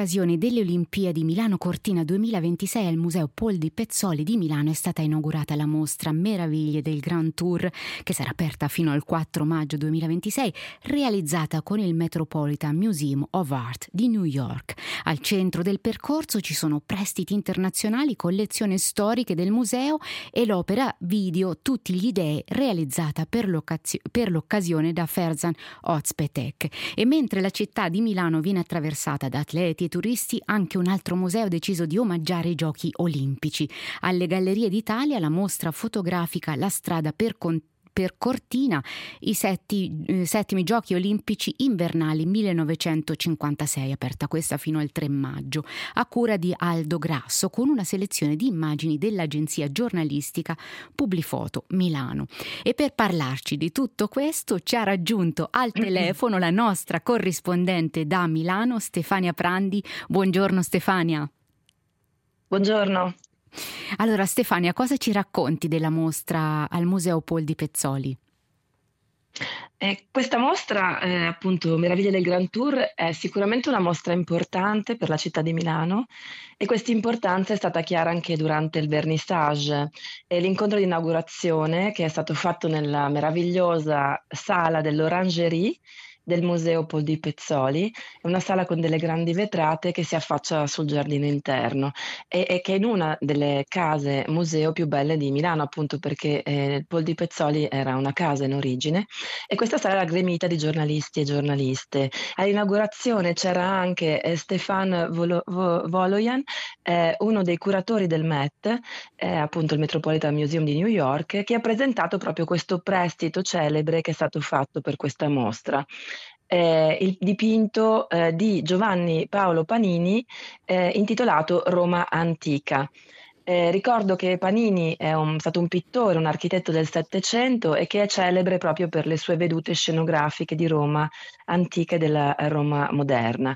occasione delle Olimpiadi Milano Cortina 2026 al Museo Paul di Pezzoli di Milano è stata inaugurata la mostra Meraviglie del Grand Tour, che sarà aperta fino al 4 maggio 2026, realizzata con il Metropolitan Museum of Art di New York. Al centro del percorso ci sono prestiti internazionali, collezioni storiche del museo e l'opera video Tutti gli dei, realizzata per l'occasione da Ferzan Özpetek. E mentre la città di Milano viene attraversata da atleti e turisti, anche un altro museo ha deciso di omaggiare i Giochi Olimpici. Alle Gallerie d'Italia la mostra fotografica La strada per Cortina, i settimi Giochi Olimpici invernali 1956, aperta questa fino al 3 maggio, a cura di Aldo Grasso, con una selezione di immagini dell'agenzia giornalistica Publifoto Milano. E per parlarci di tutto questo ci ha raggiunto al telefono la nostra corrispondente da Milano, Stefania Prandi. Buongiorno Stefania. Buongiorno. Allora Stefania, cosa ci racconti della mostra al Museo Paul di Pezzoli? Questa mostra, appunto Meraviglie del Grand Tour, è sicuramente una mostra importante per la città di Milano e questa importanza è stata chiara anche durante il vernissage e l'incontro di inaugurazione che è stato fatto nella meravigliosa sala dell'Orangerie del Museo Paul di Pezzoli. È una sala con delle grandi vetrate che si affaccia sul giardino interno e che è in una delle case museo più belle di Milano, appunto perché il Paul di Pezzoli era una casa in origine e questa sala era gremita di giornalisti e giornaliste. All'inaugurazione c'era anche Stefan Volojan, uno dei curatori del Met, appunto il Metropolitan Museum di New York, che ha presentato proprio questo prestito celebre che è stato fatto per questa mostra. Il dipinto di Giovanni Paolo Panini intitolato Roma Antica. Ricordo che Panini è stato un pittore, un architetto del Settecento e che è celebre proprio per le sue vedute scenografiche di Roma antica e della Roma moderna.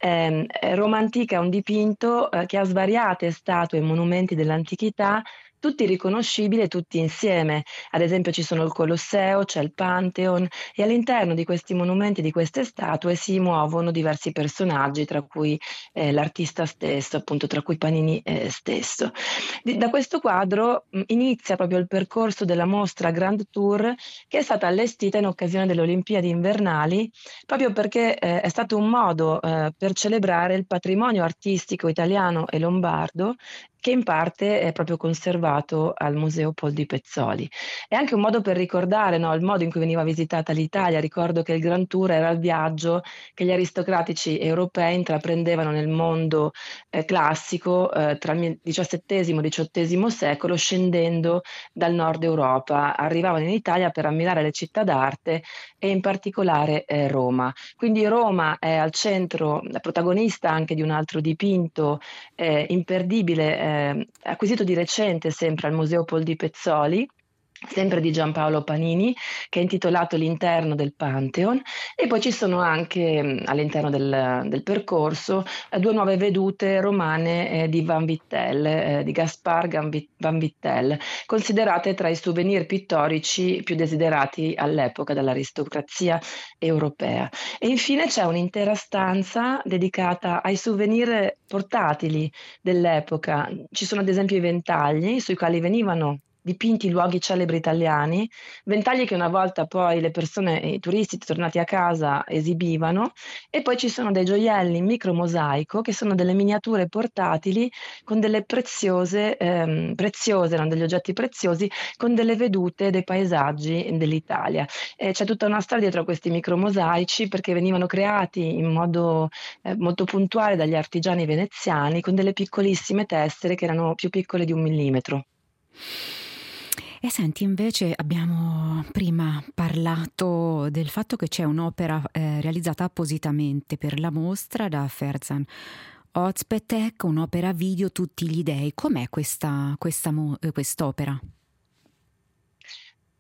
Roma Antica è un dipinto che ha svariate statue e monumenti dell'antichità, tutti riconoscibili, tutti insieme. Ad esempio ci sono il Colosseo, c'è il Pantheon e all'interno di questi monumenti, di queste statue, si muovono diversi personaggi, tra cui l'artista stesso, appunto tra cui Panini stesso. Da questo quadro inizia proprio il percorso della mostra Grand Tour, che è stata allestita in occasione delle Olimpiadi invernali, proprio perché è stato un modo per celebrare il patrimonio artistico italiano e lombardo, che in parte è proprio conservato al Museo Paul di Pezzoli. È anche un modo per ricordare, no, il modo in cui veniva visitata l'Italia. Ricordo che il Grand Tour era il viaggio che gli aristocratici europei intraprendevano nel mondo classico tra il XVII e XVIII secolo, scendendo dal nord Europa. Arrivavano in Italia per ammirare le città d'arte e in particolare Roma. Quindi Roma è al centro, la protagonista anche di un altro dipinto imperdibile, acquisito di recente sempre al Museo Paul di Pezzoli, sempre di Giampaolo Panini, che è intitolato L'interno del Pantheon, e poi ci sono anche all'interno del percorso due nuove vedute romane di Van Vittel, di Gaspar Van Vittel, considerate tra i souvenir pittorici più desiderati all'epoca dall'aristocrazia europea. E infine c'è un'intera stanza dedicata ai souvenir portatili dell'epoca. Ci sono ad esempio i ventagli sui quali venivano dipinti luoghi celebri italiani, ventagli che una volta poi le persone, i turisti tornati a casa esibivano, e poi ci sono dei gioielli in micromosaico che sono delle miniature portatili con delle preziose, erano degli oggetti preziosi con delle vedute dei paesaggi dell'Italia. C'è tutta una storia dietro a questi micromosaici perché venivano creati in modo molto puntuale dagli artigiani veneziani con delle piccolissime tessere che erano più piccole di 1 millimetro. E senti, invece abbiamo prima parlato del fatto che c'è un'opera realizzata appositamente per la mostra da Ferzan Özpetek, un'opera video Tutti gli dei. Com'è quest'opera?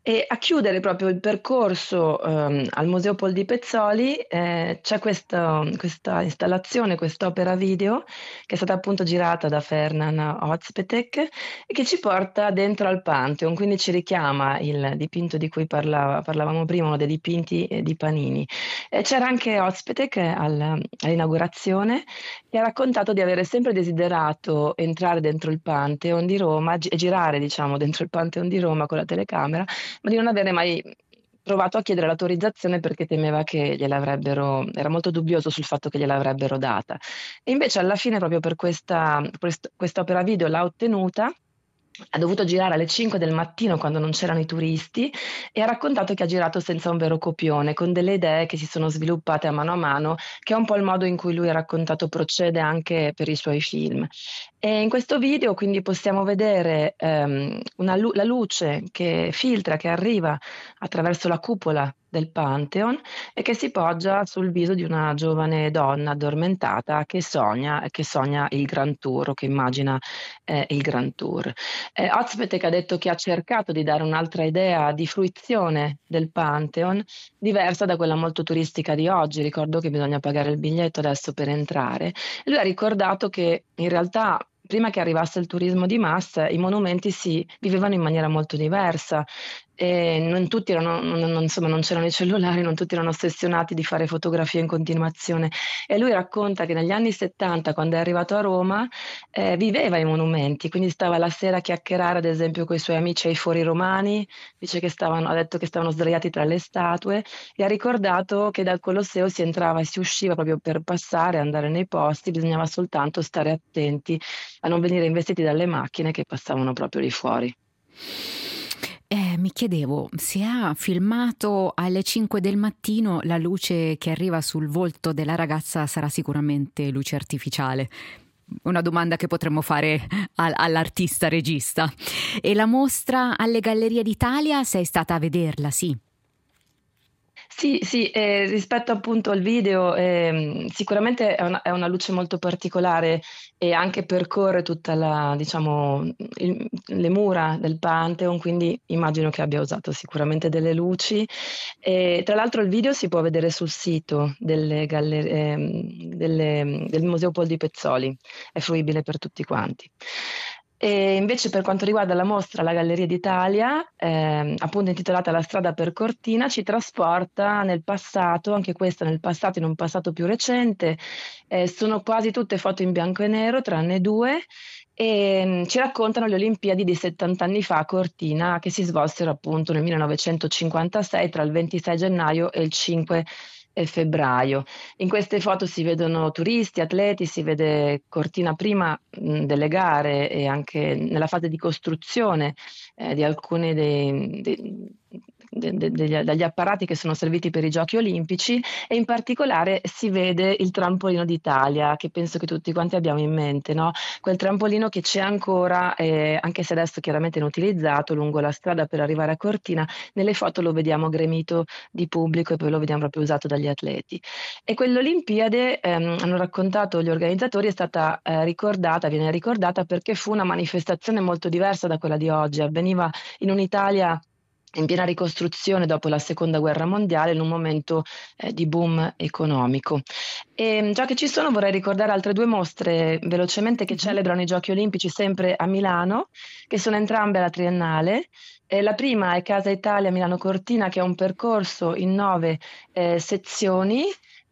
E a chiudere proprio il percorso al Museo Pol di Pezzoli c'è questa installazione, quest'opera video che è stata appunto girata da Fernan Ozpetek e che ci porta dentro al Pantheon, quindi ci richiama il dipinto di cui parlavamo prima, uno dei dipinti di Panini. C'era anche Ozpetek all'inaugurazione e ha raccontato di avere sempre desiderato entrare dentro il Pantheon di Roma e girare, diciamo, dentro il Pantheon di Roma con la telecamera, ma di non avere mai provato a chiedere l'autorizzazione perché temeva che era molto dubbioso sul fatto che gliel'avrebbero data. E invece alla fine, proprio per questa opera video l'ha ottenuta. Ha dovuto girare alle 5 del mattino quando non c'erano i turisti e ha raccontato che ha girato senza un vero copione, con delle idee che si sono sviluppate a mano, che è un po' il modo in cui lui ha raccontato procede anche per i suoi film. E in questo video quindi possiamo vedere la luce che filtra, che arriva attraverso la cupola del Pantheon e che si poggia sul viso di una giovane donna addormentata che sogna il Grand Tour, o che immagina il Grand Tour. Ozpetek ha detto che ha cercato di dare un'altra idea di fruizione del Pantheon, diversa da quella molto turistica di oggi. Ricordo che bisogna pagare il biglietto adesso per entrare. E lui ha ricordato che in realtà prima che arrivasse il turismo di massa, i monumenti si vivevano in maniera molto diversa. E non tutti erano, insomma, non c'erano i cellulari, non tutti erano ossessionati di fare fotografie in continuazione. E lui racconta che negli anni 70, quando è arrivato a Roma, viveva i monumenti, quindi stava la sera a chiacchierare, ad esempio, con i suoi amici ai Fori Romani, dice che ha detto che stavano sdraiati tra le statue, e ha ricordato che dal Colosseo si entrava e si usciva proprio per passare, andare nei posti, bisognava soltanto stare attenti a non venire investiti dalle macchine che passavano proprio lì fuori. Mi chiedevo, se ha filmato alle 5 del mattino, la luce che arriva sul volto della ragazza sarà sicuramente luce artificiale. Una domanda che potremmo fare all'artista regista. E la mostra alle Gallerie d'Italia, sei stata a vederla, sì? Sì, rispetto appunto al video, sicuramente è una luce molto particolare e anche percorre tutta le mura del Pantheon, quindi immagino che abbia usato sicuramente delle luci. E, tra l'altro il video si può vedere sul sito del Museo Pol di Pezzoli, è fruibile per tutti quanti. E invece per quanto riguarda la mostra alla Galleria d'Italia, appunto intitolata La strada per Cortina, ci trasporta nel passato, anche questa nel passato, in un passato più recente. Sono quasi tutte foto in bianco e nero, tranne due, e ci raccontano le Olimpiadi di 70 anni fa a Cortina, che si svolsero appunto nel 1956 tra il 26 gennaio e il 5 febbraio. In queste foto si vedono turisti, atleti, si vede Cortina prima delle gare e anche nella fase di costruzione di alcuni degli apparati che sono serviti per i Giochi Olimpici, e in particolare si vede il trampolino d'Italia, che penso che tutti quanti abbiamo in mente, no? Quel trampolino che c'è ancora, anche se adesso chiaramente inutilizzato, lungo la strada per arrivare a Cortina. Nelle foto lo vediamo gremito di pubblico e poi lo vediamo proprio usato dagli atleti. E quell'Olimpiade, hanno raccontato gli organizzatori, è stata viene ricordata perché fu una manifestazione molto diversa da quella di oggi. Avveniva in un'Italia in piena ricostruzione dopo la Seconda Guerra Mondiale, in un momento di boom economico. E già che ci sono, vorrei ricordare altre due mostre velocemente che celebrano i Giochi Olimpici sempre a Milano, che sono entrambe alla Triennale. La prima è Casa Italia Milano Cortina, che è un percorso in 9 sezioni.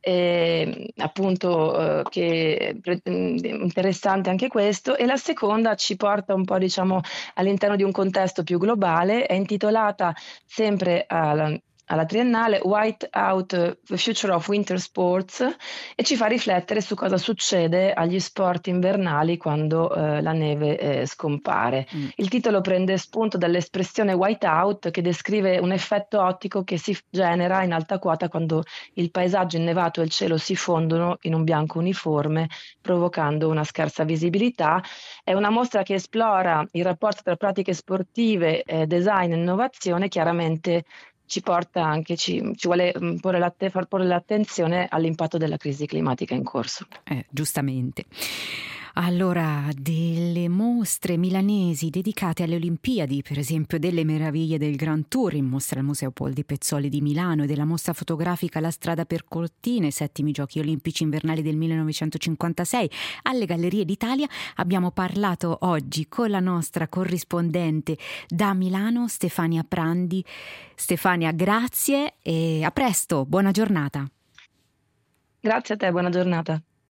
Appunto che interessante anche questo, e la seconda ci porta un po', diciamo, all'interno di un contesto più globale. È intitolata sempre alla Triennale White Out: The Future of Winter Sports, e ci fa riflettere su cosa succede agli sport invernali quando la neve scompare. Il titolo prende spunto dall'espressione white out, che descrive un effetto ottico che si genera in alta quota quando il paesaggio innevato e il cielo si fondono in un bianco uniforme, provocando una scarsa visibilità. È una mostra che esplora il rapporto tra pratiche sportive, design e innovazione. Chiaramente ci porta anche, ci vuole far porre l'attenzione all'impatto della crisi climatica in corso. Giustamente. Allora, delle mostre milanesi dedicate alle Olimpiadi, per esempio delle meraviglie del Grand Tour in mostra al Museo Paul di Pezzoli di Milano e della mostra fotografica La strada per Cortine, settimi giochi olimpici invernali del 1956, alle Gallerie d'Italia, abbiamo parlato oggi con la nostra corrispondente da Milano, Stefania Prandi. Stefania, grazie e a presto, buona giornata. Grazie a te, buona giornata.